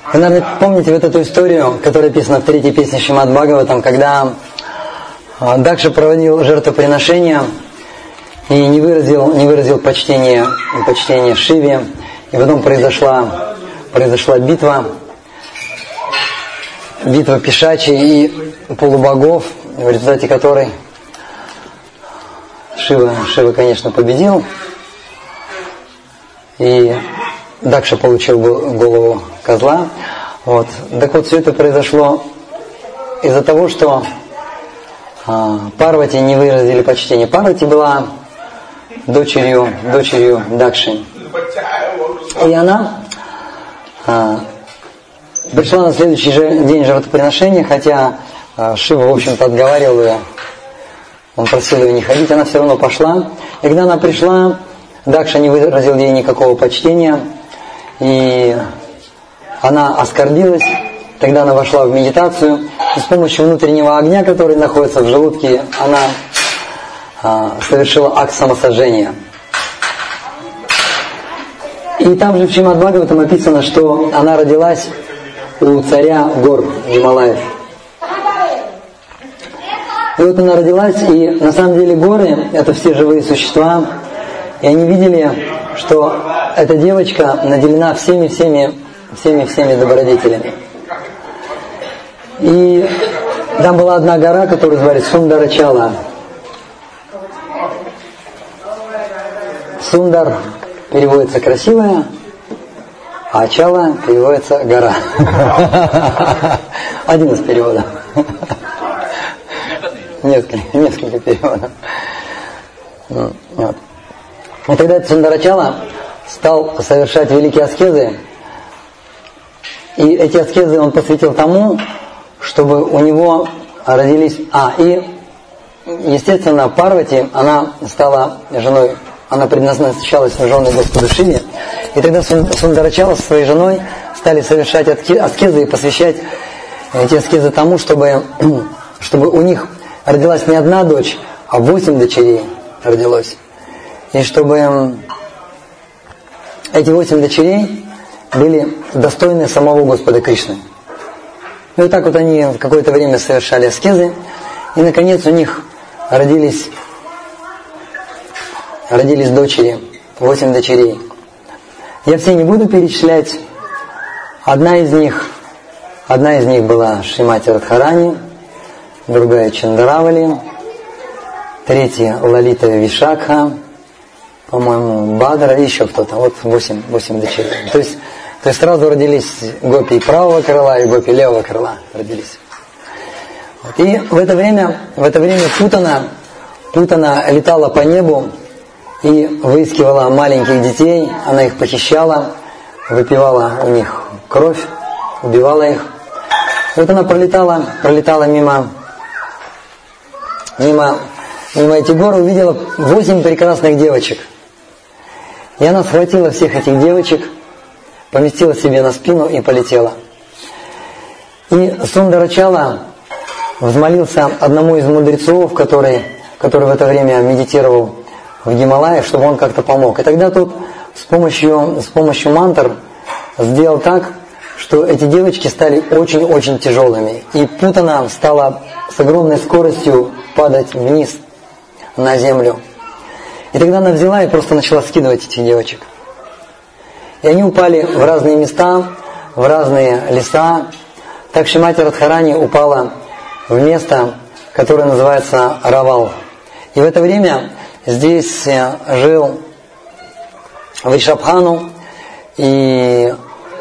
Вы, наверное, помните вот эту историю, которая описана в 3-й песне Шримад Бхагаватам, когда Дакша проводил жертвоприношение и не выразил почтение Шиве, и потом произошла битва пешачей и полубогов, в результате которой Шива, конечно, победил, и Дакша получил голову козла. Вот. Так вот, все это произошло из-за того, что Парвати не выразили почтение. Парвати была дочерью Дакши. И она пришла на следующий день жертвоприношения, хотя Шива, в общем-то, отговаривал ее. Он просил ее не ходить, она все равно пошла. И когда она пришла, Дакша не выразил ей никакого почтения, и она оскорбилась. Тогда она вошла в медитацию, и с помощью внутреннего огня, который находится в желудке, она совершила акт самосожжения. И там же в Шримад Бхагаватам описано, что она родилась у царя гор Гималаев. И вот она родилась, и на самом деле горы – это все живые существа, и они видели, что эта девочка наделена всеми добродетелями. И там была одна гора, которую звали Сундарачала. Сундар переводится красивая, а Чала переводится гора. Один из переводов. Несколько переводов. Вот. И тогда этот Сундарачала стал совершать великие аскезы. И эти аскезы он посвятил тому, чтобы у него родились... И, естественно, Парвати, она стала женой, она предназначалась в жены Господу Шиве. И тогда Сундарачала со своей женой стали совершать аскезы и посвящать эти аскезы тому, чтобы у них родилась не одна дочь, а 8 дочерей родилось. И чтобы эти 8 дочерей были достойны самого Господа Кришны. И вот так вот они какое-то время совершали аскезы, и наконец у них родились дочери, 8 дочерей. Я все не буду перечислять. Одна из них была Шримати Радхарани, другая Чандаравали, третья Лалита Вишакха, по-моему, Бадра и еще кто-то. Вот 8 дочерей. То есть сразу родились гопи правого крыла и гопи левого крыла родились. Вот. И в это время Путана летала по небу и выискивала маленьких детей, она их похищала, выпивала у них кровь, убивала их. И вот она пролетала мимо этих гор, увидела 8 прекрасных девочек. И она схватила всех этих девочек, поместила себе на спину и полетела. И Сундарачала взмолился одному из мудрецов, который в это время медитировал в Гималаях, чтобы он как-то помог. И тогда тот с помощью мантр сделал так, что эти девочки стали очень-очень тяжелыми. И Путана стала с огромной скоростью падать вниз на землю. И тогда она взяла и просто начала скидывать этих девочек. И они упали в разные места, в разные леса. Так Шримати Радхарани упала в место, которое называется Равал. И в это время здесь жил Вришабхану и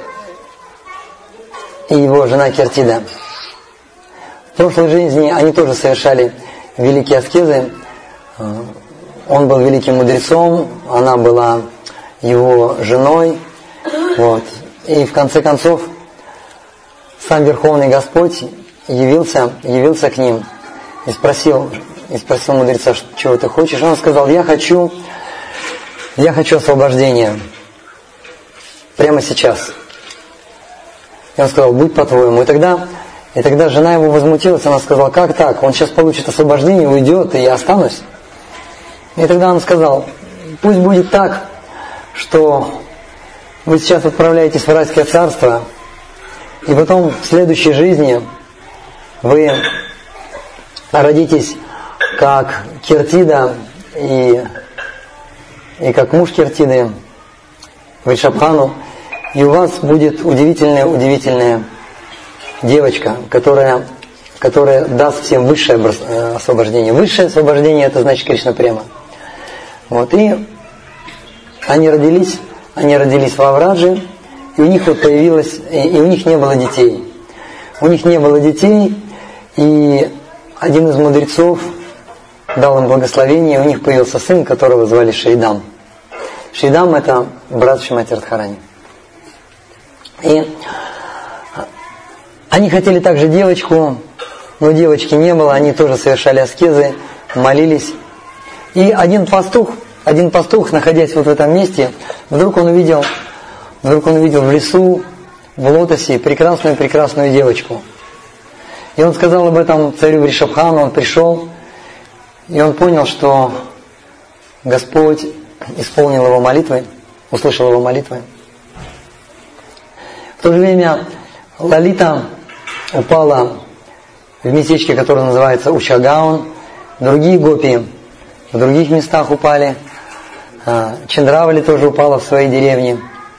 его жена Киртида. В прошлой жизни они тоже совершали великие аскезы. Он был великим мудрецом, она была его женой. Вот. И в конце концов сам Верховный Господь явился к ним и спросил мудреца, чего ты хочешь. Он сказал: я хочу освобождения прямо сейчас. И он сказал: будь по-твоему. И тогда жена его возмутилась, она сказала: как так? Он сейчас получит освобождение, уйдет, и я останусь. И тогда он сказал: пусть будет так, что вы сейчас отправляетесь в райское царство, и потом в следующей жизни вы родитесь как Киртида и как муж Киртиды, Вришабхану, и у вас будет удивительная девочка, которая даст всем высшее освобождение. Высшее освобождение — это значит Кришна Према. Вот, и они родились во Врадже, и у них вот появилось, и у них не было детей. У них не было детей, и один из мудрецов дал им благословение, и у них появился сын, которого звали Шридам. Шридам — это брат Шримати Радхарани. И они хотели также девочку, но девочки не было, они тоже совершали аскезы, молились. И один пастух, находясь вот в этом месте, вдруг он увидел в лесу, в лотосе прекрасную девочку. И он сказал об этом царю Вришабхану, он пришел, и он понял, что Господь исполнил его молитвы, услышал его молитвы. В то же время Лалита упала в местечке, которое называется Учагаун, другие гопи в других местах упали, Чандравали тоже упала в своей деревне.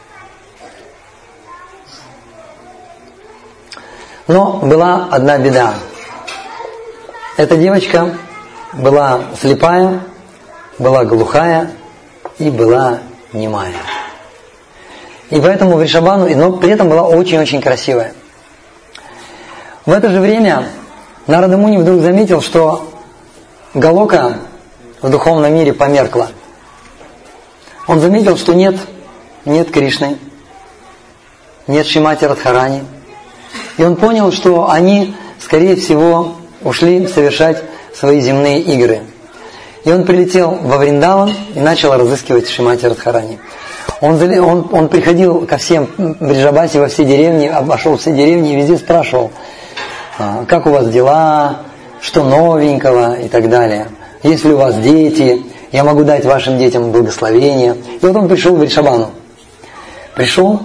Но была одна беда. Эта девочка была слепая, была глухая и была немая. И поэтому Вришабхану, но при этом была очень-очень красивая. В это же время Нарада Муни вдруг заметил, что Галока в духовном мире померкла. Он заметил, что нет Кришны, нет Шримати Радхарани. И он понял, что они, скорее всего, ушли совершать свои земные игры. И он прилетел во Вриндаван и начал разыскивать Шримати Радхарани. Он приходил ко всем Бриджабасе, во все деревни, обошел все деревни и везде спрашивал, как у вас дела, что новенького и так далее. Есть ли у вас дети, я могу дать вашим детям благословение. И вот он пришел в Вришабхану. Пришел,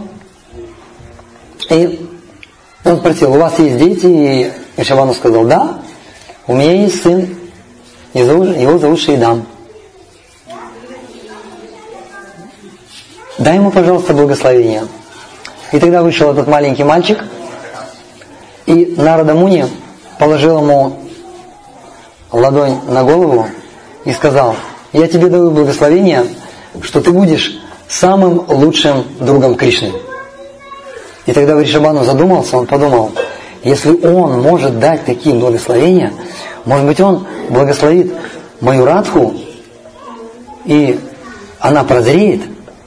и он спросил, у вас есть дети? И Вришабхану сказал, да, у меня есть сын, его зовут Шридам. Дай ему, пожалуйста, благословение. И тогда вышел этот маленький мальчик, и Нарада Муни положил ему ладонь на голову и сказал, я тебе даю благословение, что ты будешь самым лучшим другом Кришны. И тогда Вришабхану задумался, он подумал, если он может дать такие благословения, может быть, он благословит мою Радху, и она прозреет.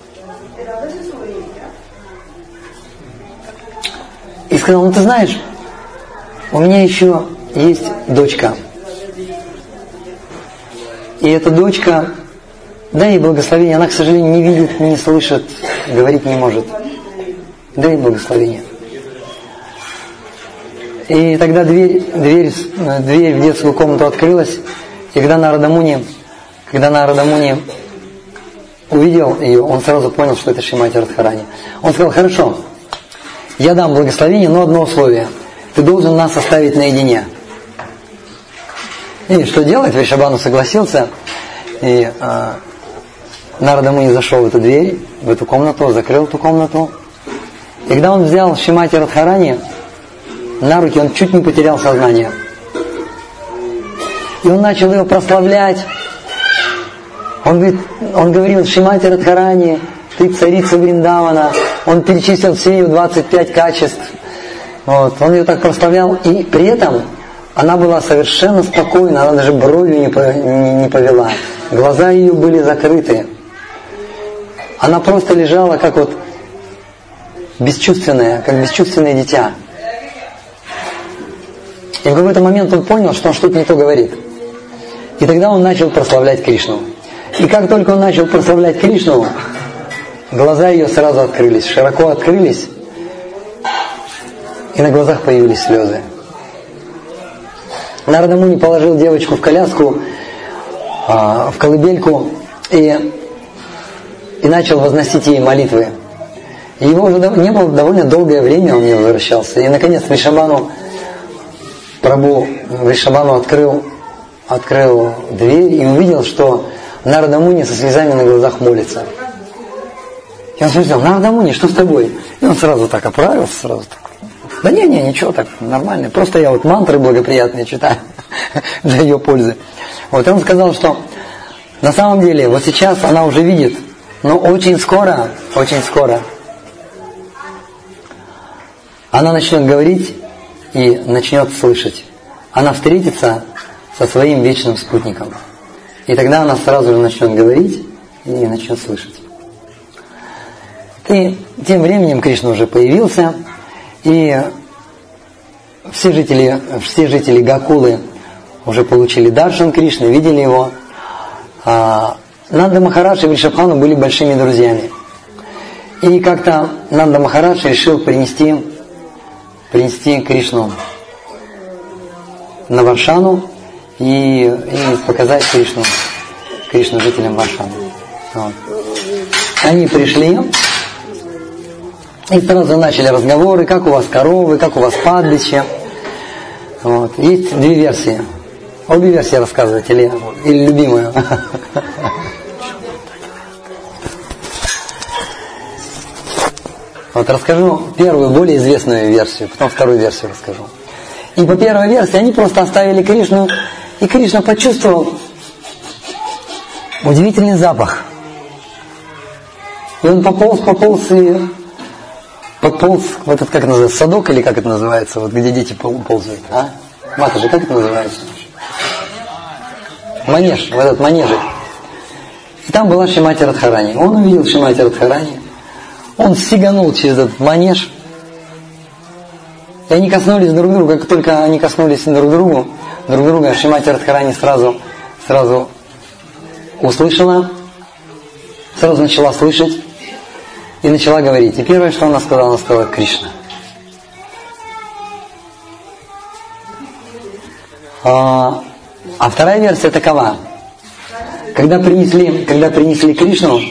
И сказал, ну ты знаешь, у меня еще есть дочка. И эта дочка, дай ей благословение, она, к сожалению, не видит, не слышит, говорить не может. Дай ей благословение. И тогда дверь в детскую комнату открылась, и когда Нарада Муни увидел ее, он сразу понял, что это Шримати Радхарани. Он сказал, хорошо, я дам благословение, но одно условие. Ты должен нас оставить наедине. И что делать? Вришабхану согласился. И Нарада Муни зашел в эту дверь, в эту комнату, закрыл эту комнату. И когда он взял Шримати Радхарани на руки, он чуть не потерял сознание. И он начал ее прославлять. Он говорил, Шримати Радхарани, ты царица Вриндавана. Он перечислил все ее 25 качеств. Вот. Он ее так прославлял. И при этом она была совершенно спокойна, она даже бровью не повела. Глаза ее были закрыты. Она просто лежала как вот бесчувственное дитя. И в какой-то момент он понял, что он что-то не то говорит. И тогда он начал прославлять Кришну. И как только он начал прославлять Кришну, глаза ее сразу открылись, широко открылись, и на глазах появились слезы. Нарада Муни положил девочку в коляску, в колыбельку, и начал возносить ей молитвы. И его уже не было довольно долгое время, он не возвращался. И наконец Вришабану открыл дверь и увидел, что Нарада Муни со слезами на глазах молится. И он спросил: Нарада Муни, что с тобой? И он сразу так оправился, сразу так. Да не, ничего, так нормально. Просто я вот мантры благоприятные читаю для ее пользы. Вот, и он сказал, что на самом деле вот сейчас она уже видит, но очень скоро она начнет говорить и начнет слышать. Она встретится со своим вечным спутником. И тогда она сразу же начнет говорить и начнет слышать. И тем временем Кришна уже появился, и все жители Гакулы уже получили даршан Кришны, видели его. Нанда Махарадж и Вришабхану были большими друзьями. И как-то Нанда Махарадж решил принести Кришну на Варшану и показать Кришну жителям Варшаны. Вот. Они пришли и сразу начали разговоры, как у вас коровы, как у вас падбище. Вот. Есть две версии. Обе версии рассказывать или любимую? Вот расскажу первую, более известную версию, потом вторую версию расскажу. И по первой версии они просто оставили Кришну, и Кришна почувствовал удивительный запах. И он пополз в этот, как это называется, садок или как это называется, вот где дети ползают, а? Матаджи, как это называется? Манеж, в этот манежик. И там была Шримати Радхарани. Он увидел Шримати Радхарани. Он сиганул через этот манеж. И они коснулись друг друга. Как только они коснулись друг друга, Шримати Радхарани сразу услышала, сразу начала слышать и начала говорить. И первое, что она сказала Кришна. А вторая версия такова. Когда принесли Кришну,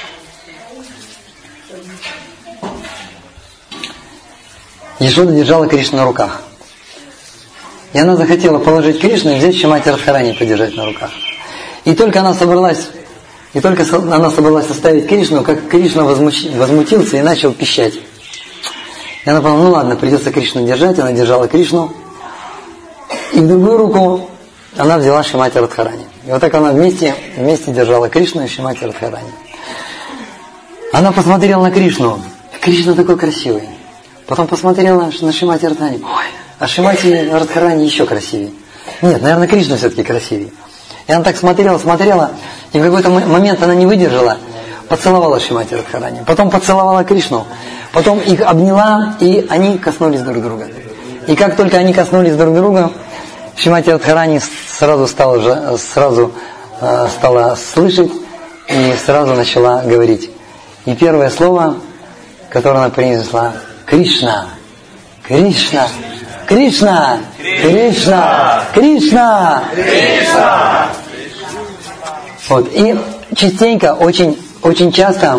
Ешода держала Кришну на руках. И она захотела положить Кришну и взять Шримати Радхарани подержать на руках. И только она собралась оставить Кришну, как Кришна возмутился и начал пищать. И она подумала, ну ладно, придется Кришну держать. Она держала Кришну. И в другую руку она взяла Шримати Радхарани. И вот так она вместе держала Кришну и Шримати Радхарани. Она посмотрела на Кришну. Кришна такой красивый. Потом посмотрела на Шримати Радхарани. Ой, а Шримати Радхарани еще красивее. Нет, наверное, Кришна все-таки красивее. И она так смотрела, и в какой-то момент она не выдержала, поцеловала Шримати Радхарани. Потом поцеловала Кришну. Потом их обняла, и они коснулись друг друга. И как только они коснулись друг друга, Шримати Радхарани сразу стала слышать и сразу начала говорить. И первое слово, которое она произнесла: Кришна, Кришна, Кришна, Кришна, Кришна, Кришна. Вот. И частенько, очень часто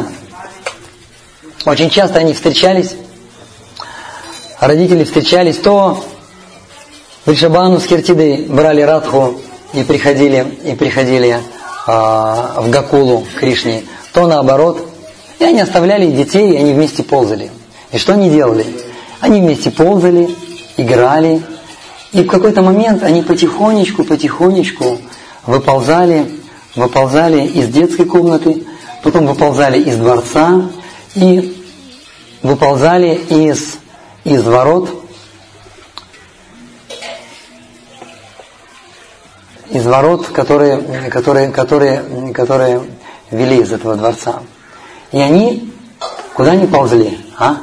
они встречались, родители встречались, то Вришабану с Киртидой брали Радху и приходили в Гакулу к Кришне, то наоборот. И они оставляли детей, и они вместе ползали. И что они делали? Они вместе ползали, играли, и в какой-то момент они потихонечку выползали из детской комнаты, потом выползали из дворца и выползали из ворот, которые вели из этого дворца. И они куда они ползли?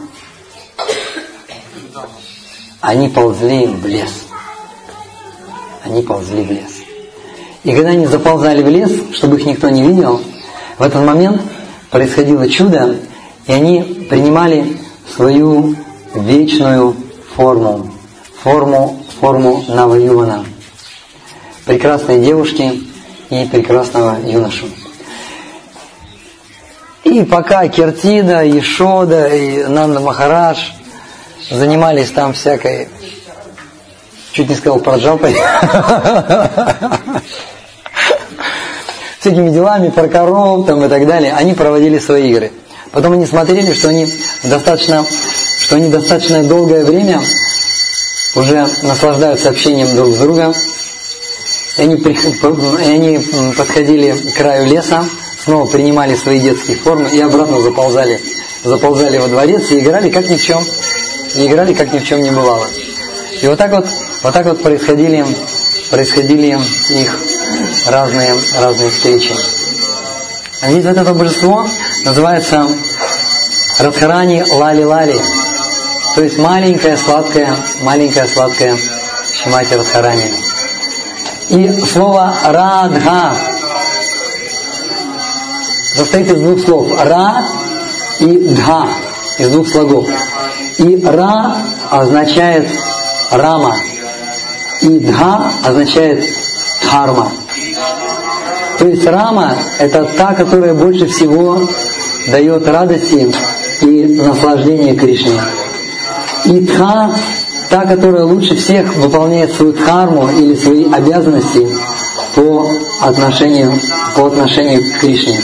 Они ползли в лес. И когда они заползали в лес, чтобы их никто не видел, в этот момент происходило чудо, и они принимали свою вечную форму Наваювана, прекрасной девушки и прекрасного юношу. И пока Киртида, Ешода и Нанда Махарадж занимались там всякой, чуть не сказал праджапой, всякими делами про коров там и так далее, они проводили свои игры. Потом они смотрели, что они достаточно долгое время уже наслаждаются общением друг с другом. И они подходили к краю леса, снова принимали свои детские формы и обратно заползали во дворец и играли как ни в чем не бывало. И вот так вот происходили их разные встречи. А здесь вот это божество называется Радхарани Лали-Лали, то есть маленькая сладкая Шримати Радхарани. И слово Радха состоит из двух слов. Ра и Дха, из двух слогов. И Ра означает Рама, и Дха означает Дхарма. То есть Рама – это та, которая больше всего дает радости и наслаждение Кришне. И Дха – та, которая лучше всех выполняет свою дхарму или свои обязанности по отношению к Кришне.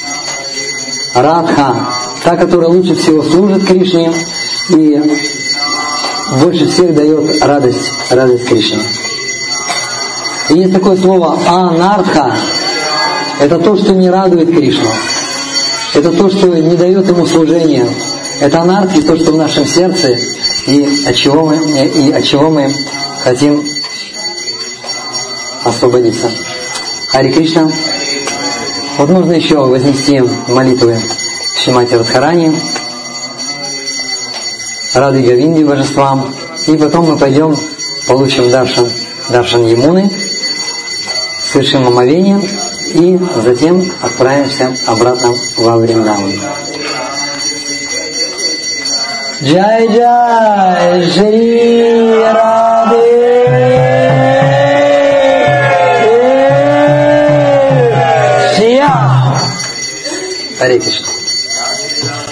Радха – та, которая лучше всего служит Кришне и больше всех дает радость Кришне. И есть такое слово анартха. Это то, что не радует Кришну. Это то, что не дает ему служения. Это анартха, то, что в нашем сердце, и от чего мы хотим освободиться. Хари Кришна. Вот нужно еще вознести молитвы Шримати Радхарани, Рады Говинди божествам, и потом мы пойдем, получим даршан Ямуны, совершим омовение и затем отправимся обратно во Вриндаван. Джай Джай Шри Радhe Шья. Харе Кришна.